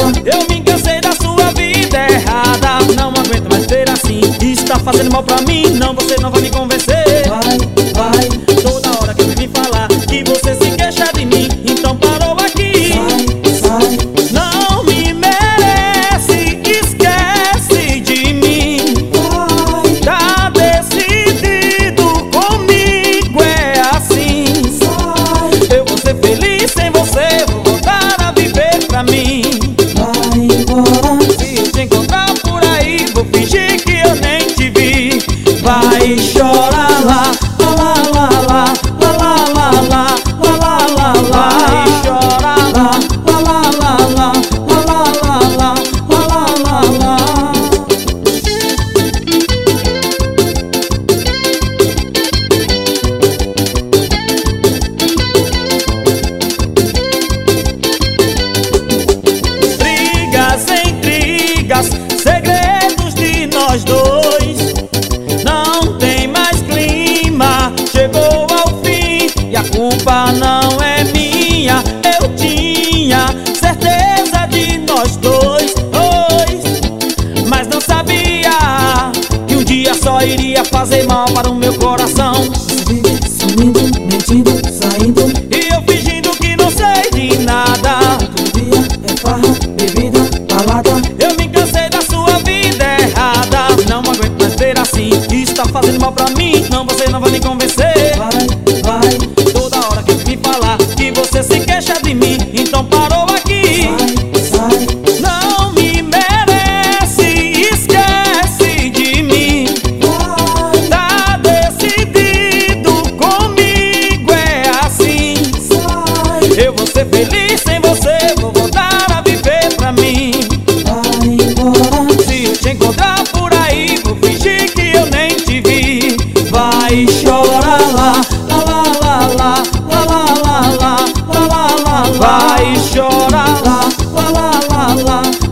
Eu me cansei da sua vida errada. Não aguento mais ver assim. Isso tá fazendo mal pra mim. Não, você não vai me convencer. Vai, Toda hora que eu me falar que você se queixa de mim, então parou aqui. sai. Não me merece, esquece de mim. Tá decidido, comigo é assim. Eu vou ser feliz sem você, vou voltar a viver pra mim. Vai embora. Se eu te encontrar por aí, vou fingir que eu nem te vi. Vai chorar lá, lá, lá, lá, lá, lá, lá, lá, lá, lá, lá, lá. Vai chorar lá, lá, lá, lá, lá, lá, lá, lá, lá, lá, lá, lá. Brigas, intrigas, segredos de nós dois. Não tem mais clima, chegou ao fim e a culpa não é minha. Eu tinha certeza de nós dois, mas não sabia que um dia só iria fazer mal para o meu coração. Você vive sumindo, mentindo, saindo. E eu fingindo que não sei de nada. Todo dia é farra, bebida, balada. Eu me cansei da sua vida errada. Não aguento mais ver assim. Isso tá fazendo mal pra mim. Não, você não vai me convencer. Vai, Toda hora que me falar que você se queixa de mim, então parou aqui. sai. Não me merece, esquece de mim. Tá decidido, comigo é assim. Eu vou ser feliz sem você, vou voltar a viver pra mim. Vai embora. Se eu te encontrar por aí, vou fingir que eu nem te vi. Vai chorar lá, lá, lá, lá, lá, lá, lá, lá, lá, lá, lá, lá. Vai chorar lá, lá, lá, lá, lá,